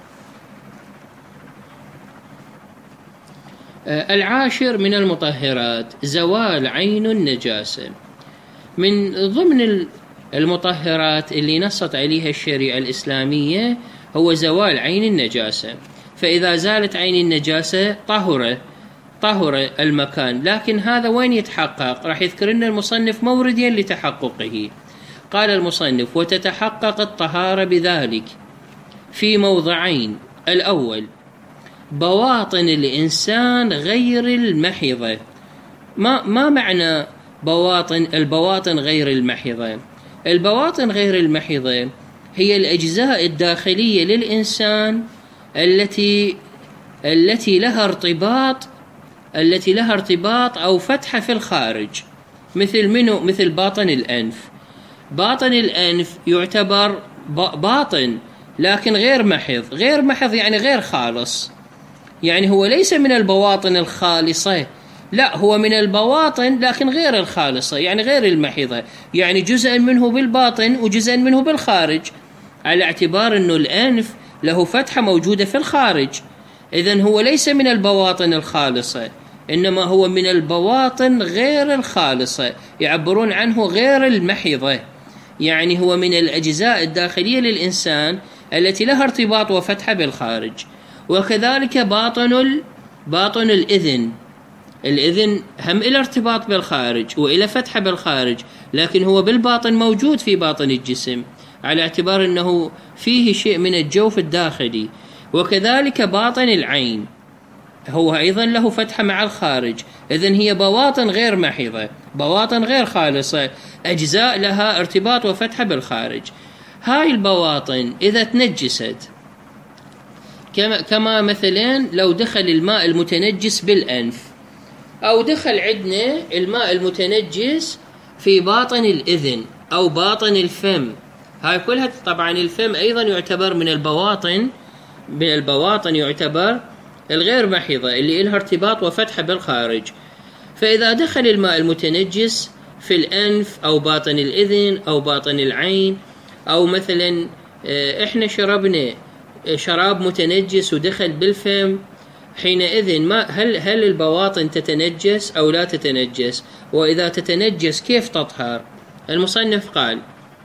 العاشر من المطهرات زوال عين النجاسة. من ضمن المطهرات اللي نصت عليها الشريعة الإسلامية هو زوال عين النجاسة، فإذا زالت عين النجاسة طهر طهر المكان. لكن هذا وين يتحقق؟ راح يذكر لنا المصنف موردين لتحققه. قال المصنف: وتتحقق الطهارة بذلك في موضعين: الأول بواطن الإنسان غير المحيضة. ما ما معنى بواطن البواطن غير المحيضة؟ البواطن غير المحيضة هي الأجزاء الداخلية للإنسان التي التي لها ارتباط التي لها ارتباط أو فتحة في الخارج، مثل منه مثل باطن الأنف. باطن الأنف يعتبر باطن لكن غير محض. غير محض يعني غير خالص، يعني هو ليس من البواطن الخالصة، لا، هو من البواطن لكن غير الخالصة، يعني غير المحيضة، يعني جزء منه بالباطن وجزء منه بالخارج، على اعتبار أنه الأنف له فتحة موجودة في الخارج. إذن هو ليس من البواطن الخالصة، إنما هو من البواطن غير الخالصة، يعبرون عنه غير المحيضة، يعني هو من الأجزاء الداخلية للإنسان التي لها ارتباط وفتحة بالخارج. وكذلك باطن باطن الإذن. الإذن هم إلى ارتباط بالخارج وإلى فتحة بالخارج، لكن هو بالباطن موجود في باطن الجسم، على اعتبار أنه فيه شيء من الجوف الداخلي. وكذلك باطن العين هو أيضا له فتحة مع الخارج. إذن هي بواطن غير محيضة، بواطن غير خالصة، أجزاء لها ارتباط وفتحة بالخارج. هاي البواطن إذا تنجست، كما, كما مثلا لو دخل الماء المتنجس بالأنف، أو دخل عندنا الماء المتنجس في باطن الإذن أو باطن الفم، هاي كلها طبعا الفم أيضا يعتبر من البواطن من البواطن يعتبر الغير محيضة اللي لها ارتباط وفتحة بالخارج. فإذا دخل الماء المتنجس في الأنف أو باطن الإذن أو باطن العين، أو مثلا إحنا شربنا شراب متنجس ودخل بالفم، حينئذ ما هل هل البواطن تتنجس أو لا تتنجس؟ وإذا تتنجس كيف تطهر؟ المصنف قال: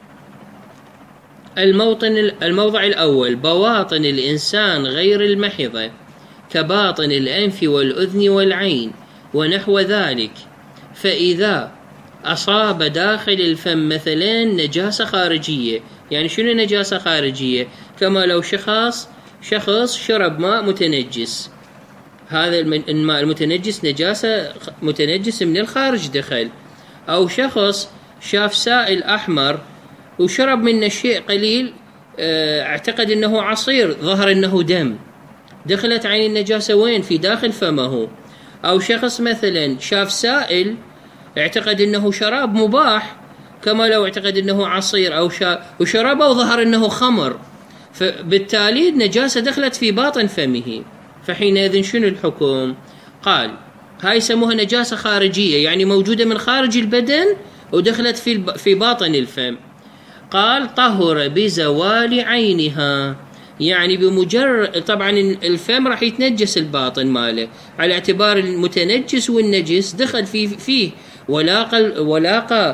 الموطن الموضع الأول بواطن الإنسان غير المحيضة كباطن الأنف والأذن والعين ونحو ذلك، فإذا أصاب داخل الفم مثلا نجاسة خارجية. يعني شنو نجاسة خارجية؟ كما لو شخص شخص شرب ماء متنجس، هذا الماء المتنجس نجاسة متنجس من الخارج دخل، أو شخص شاف سائل أحمر وشرب منه شيء قليل، اعتقد أنه عصير، ظهر أنه دم، دخلت عين النجاسة وين؟ في داخل فمه. أو شخص مثلا شاف سائل اعتقد أنه شراب مباح، كما لو اعتقد أنه عصير أو وشربه وظهر أنه خمر، فبالتالي النجاسة دخلت في باطن فمه. فحينئذ شنو الحكم؟ قال: هاي يسموها نجاسة خارجية، يعني موجودة من خارج البدن ودخلت في في باطن الفم. قال: طهر بزوال عينها، يعني بمجرد، طبعا الفم راح يتنجس الباطن ماله على اعتبار المتنجس والنجس دخل فيه فيه ولاقى ولاقى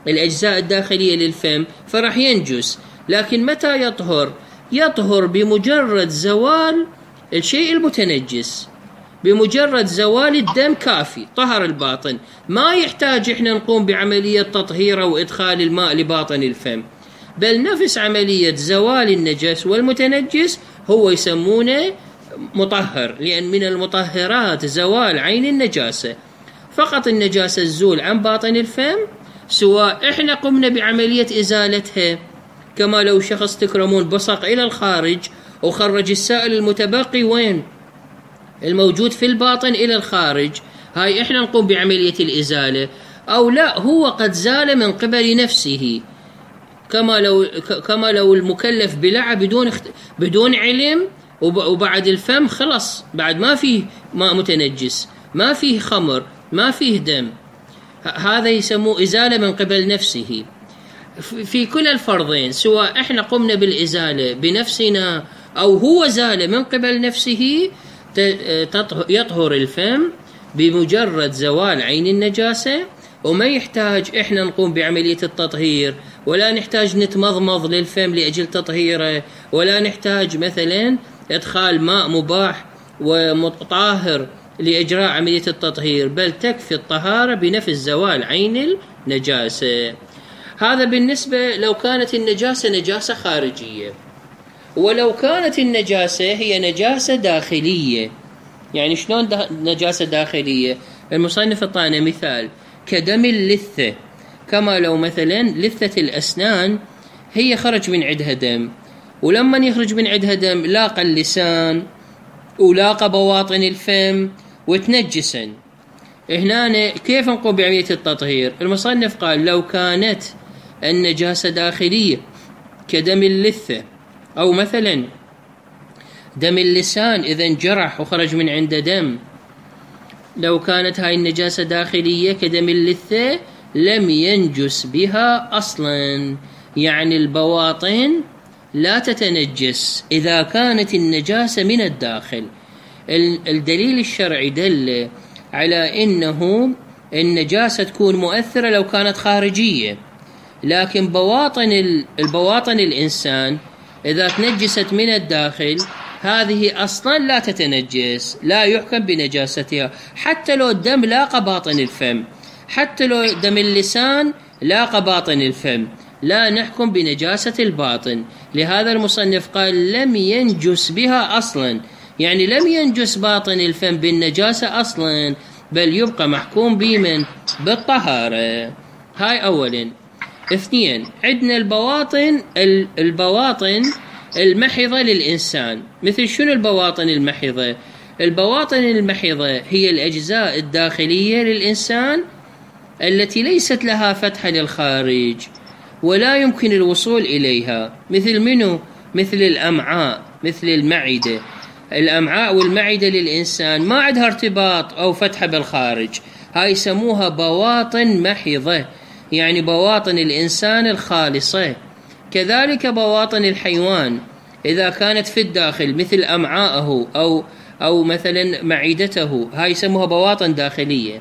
الأجزاء الداخلية للفم فراح ينجس. لكن متى يطهر؟ يطهر بمجرد زوال الشيء المتنجس، بمجرد زوال الدم كافي، طهر الباطن، ما يحتاج إحنا نقوم بعملية تطهير أو إدخال الماء لباطن الفم، بل نفس عملية زوال النجس والمتنجس هو يسمونه مطهر، لأن من المطهرات زوال عين النجاسة. فقط النجاسة تزول عن باطن الفم سواء إحنا قمنا بعملية إزالتها، كما لو شخص تكرمون بصق إلى الخارج وخرج السائل المتبقي وين؟ الموجود في الباطن إلى الخارج، هاي إحنا نقوم بعملية الإزالة، أو لا هو قد زال من قبل نفسه، كما لو كما لو المكلف بلعة بدون بدون علم، وبعد الفم خلص، بعد ما فيه ماء متنجس، ما فيه خمر، ما فيه دم، هذا يسموه إزالة من قبل نفسه. في كل الفرضين سواء إحنا قمنا بالإزالة بنفسنا أو هو زال من قبل نفسه يطهر الفم بمجرد زوال عين النجاسة، وما يحتاج إحنا نقوم بعملية التطهير، ولا نحتاج نتمضمض للفم لأجل تطهيره، ولا نحتاج مثلا إدخال ماء مباح ومطهر لإجراء عملية التطهير، بل تكفي الطهارة بنفس زوال عين النجاسة. هذا بالنسبة لو كانت النجاسة نجاسة خارجية. ولو كانت النجاسة هي نجاسة داخلية، يعني شلون دا نجاسة داخلية؟ المصنف اعطانا مثال كدم اللثة، كما لو مثلا لثة الأسنان هي خرج من عندها دم، ولما يخرج من عندها دم لاقى اللسان ولاقى بواطن الفم وتنجسا. هنا كيف نقوم بعملية التطهير؟ المصنف قال لو كانت النجاسة داخلية كدم اللثة، أو مثلا دم اللسان إذا انجرح وخرج من عنده دم، لو كانت هاي النجاسة داخلية كدم اللثة لم ينجس بها أصلا، يعني البواطن لا تتنجس إذا كانت النجاسة من الداخل. الدليل الشرعي دل على إنه النجاسة تكون مؤثرة لو كانت خارجية، لكن بواطن البواطن الإنسان إذا تنجست من الداخل هذه أصلا لا تتنجس، لا يحكم بنجاستها، حتى لو الدم لاقى باطن الفم، حتى لو دم اللسان لاقى باطن الفم، لا نحكم بنجاسة الباطن. لهذا المصنف قال لم ينجس بها أصلا، يعني لم ينجس باطن الفم بالنجاسة أصلا، بل يبقى محكوم بمن؟ بالطهارة. هاي أولا. اثنين، عندنا البواطن البواطن المحضة للإنسان. مثل شنو البواطن المحضة؟ البواطن المحضة هي الأجزاء الداخلية للإنسان التي ليست لها فتحة للخارج ولا يمكن الوصول إليها. مثل منه؟ مثل الأمعاء، مثل المعدة. الأمعاء والمعدة للإنسان ما عندها ارتباط أو فتحة بالخارج، هاي يسموها بواطن محضة، يعني بواطن الإنسان الخالصة. كذلك بواطن الحيوان إذا كانت في الداخل مثل أمعاءه أو أو مثلا معدته، هاي يسموها بواطن داخلية.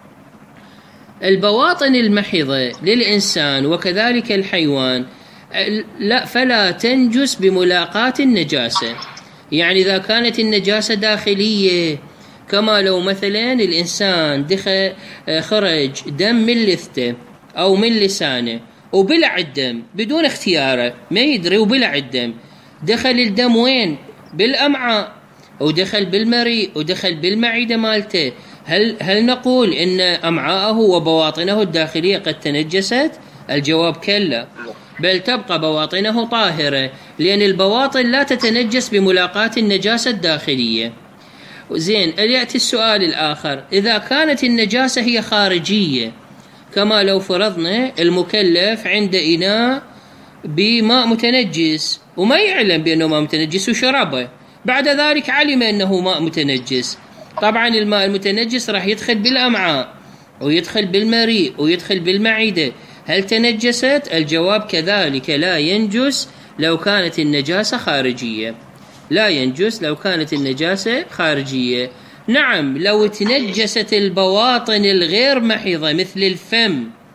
البواطن المحضة للإنسان وكذلك الحيوان لا فلا تنجس بملاقاة النجاسة، يعني إذا كانت النجاسة داخلية، كما لو مثلا الإنسان دخل خرج دم من لثته أو من لسانه وبلع الدم بدون اختياره، ما يدري وبلع الدم، دخل الدم وين؟ بالأمعاء، ودخل بالمريء، ودخل بالمعدة مالته، هل هل نقول إن أمعاءه وبواطنه الداخلية قد تنجست؟ الجواب كلا، بل تبقى بواطنه طاهرة، لأن البواطن لا تتنجس بملاقاة النجاسة الداخلية. زين، يأتي السؤال الآخر، إذا كانت النجاسة هي خارجية، كما لو فرضنا المكلف عند إناء بماء متنجس وما يعلم بأنه ماء متنجس وشربه، بعد ذلك علم أنه ماء متنجس، طبعا الماء المتنجس راح يدخل بالأمعاء ويدخل بالمريء ويدخل بالمعدة، هل تنجست؟ الجواب كذلك لا ينجس لو كانت النجاسة خارجية، لا ينجس لو كانت النجاسة خارجية. نعم، لو تنجست البواطن الغير محيضة مثل الفم،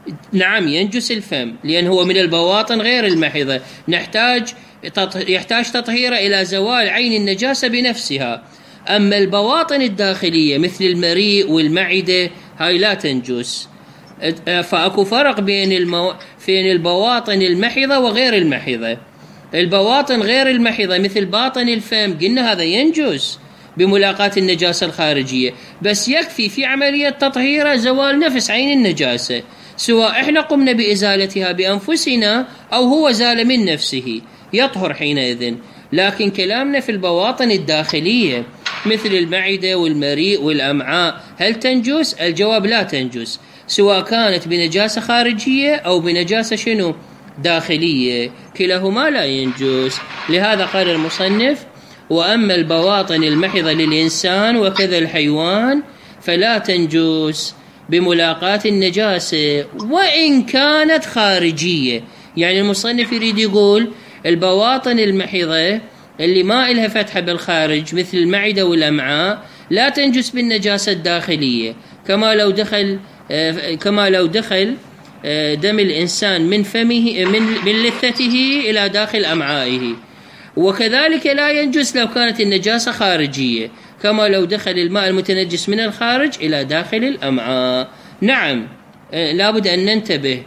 نعم ينجس الفم، لأنه هو من البواطن غير المحيضة، نحتاج يحتاج تطهيره إلى زوال عين النجاسة بنفسها. أما البواطن الداخلية مثل المريء والمعدة هاي لا تنجس. فأكو فرق بين المو... بين البواطن المحيضة وغير المحيضة. البواطن غير المحيضة مثل باطن الفم قلنا هذا ينجس بملاقاة النجاسة الخارجية، بس يكفي في عملية تطهيره زوال نفس عين النجاسة، سواء احنا قمنا بإزالتها بأنفسنا أو هو زال من نفسه، يطهر حينئذ. لكن كلامنا في البواطن الداخلية مثل المعدة والمريء والأمعاء هل تنجس؟ الجواب لا تنجس، سواء كانت بنجاسة خارجية أو بنجاسة شنو؟ داخلية، كلاهما لا ينجس. لهذا قال المصنف: وأما البواطن المحضة للإنسان وكذا الحيوان فلا تنجس بملاقاة النجاسة وإن كانت خارجية. يعني المصنف يريد يقول البواطن المحضة اللي ما إلها فتحة بالخارج مثل المعدة والأمعاء لا تنجس بالنجاسة الداخلية، كما لو دخل كما لو دخل دم الإنسان من فمه من من لثته إلى داخل أمعائه. وكذلك لا ينجس لو كانت النجاسة خارجية، كما لو دخل الماء المتنجس من الخارج إلى داخل الأمعاء. نعم لابد أن ننتبه،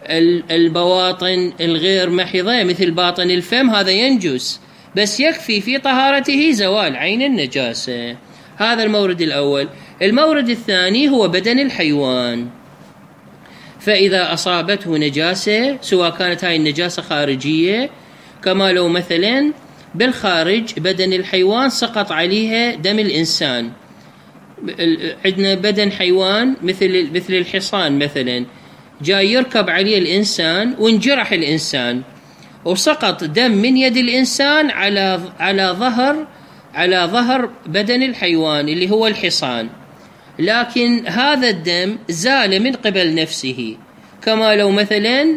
البواطن الغير محضة مثل باطن الفم هذا ينجس، بس يكفي في طهارته زوال عين النجاسة. هذا المورد الأول. المورد الثاني هو بدن الحيوان، فإذا أصابته نجاسة سواء كانت هاي النجاسة خارجية، كما لو مثلا بالخارج بدن الحيوان سقط عليها دم الإنسان. عندنا بدن حيوان مثل مثل الحصان مثلا، جاي يركب عليه الإنسان وانجرح الإنسان وسقط دم من يد الإنسان على على ظهر على ظهر بدن الحيوان اللي هو الحصان، لكن هذا الدم زال من قبل نفسه، كما لو مثلا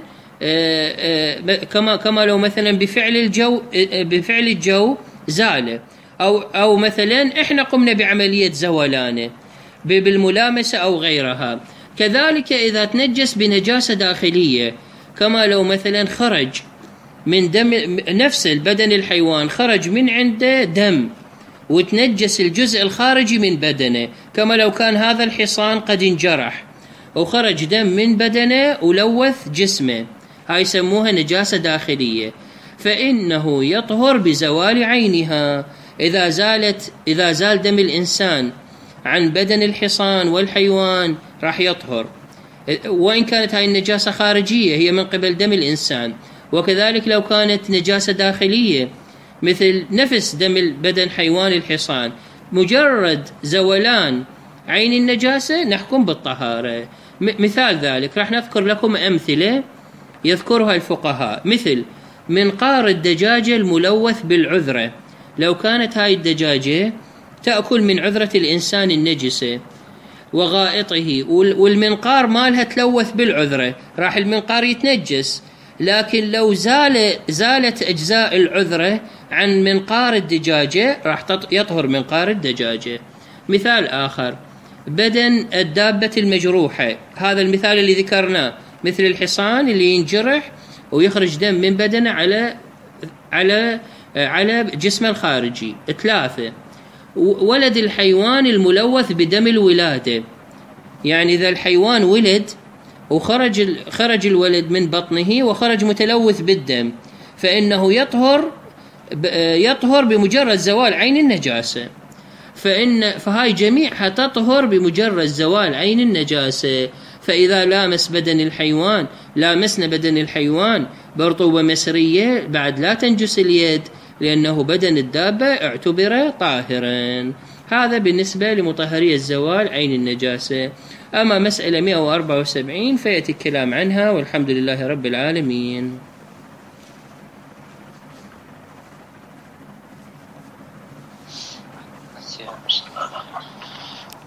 كما كما لو مثلا بفعل الجو بفعل الجو زال، أو أو مثلا إحنا قمنا بعملية زولانه بالملامسة أو غيرها. كذلك إذا تنجس بنجاسة داخلية، كما لو مثلا خرج من دم نفس البدن الحيوان خرج من عنده دم وتنجس الجزء الخارجي من بدنه، كما لو كان هذا الحصان قد انجرح وخرج دم من بدنه ولوث جسمه، هاي يسموها نجاسة داخلية، فإنه يطهر بزوال عينها. إذا زالت إذا زال دم الإنسان عن بدن الحصان والحيوان راح يطهر، وإن كانت هاي النجاسة خارجية هي من قبل دم الإنسان. وكذلك لو كانت نجاسة داخلية مثل نفس دم البدن حيوان الحصان، مجرد زولان عين النجاسة نحكم بالطهارة. مثال ذلك راح نذكر لكم أمثلة يذكرها الفقهاء، مثل منقار الدجاجة الملوث بالعذرة، لو كانت هاي الدجاجة تأكل من عذرة الإنسان النجسة وغائطه، والمنقار مالها تلوث بالعذرة، راح المنقار يتنجس. لكن لو زال زالت أجزاء العذرة عن منقار الدجاجة راح يطهر منقار الدجاجة. مثال آخر بدن الدابة المجروحة، هذا المثال اللي ذكرناه، مثل الحصان اللي ينجرح ويخرج دم من بدنه على على على جسمه الخارجي. ثلاثة ولد الحيوان الملوث بدم الولادة، يعني إذا الحيوان ولد وخرج خرج الولد من بطنه وخرج متلوث بالدم، فإنه يطهر يطهر بمجرد زوال عين النجاسة. فإن فهاي جميعها تطهر بمجرد زوال عين النجاسة. فإذا لامس بدن الحيوان لامسنا بدن الحيوان برطوبة مسرية بعد لا تنجس اليد، لأنه بدن الدابة اعتبر طاهرا. هذا بالنسبة لمطهري الزوال عين النجاسة. أما مسألة مئة وأربعة وسبعين فيأتي الكلام عنها، والحمد لله رب العالمين. Спасибо.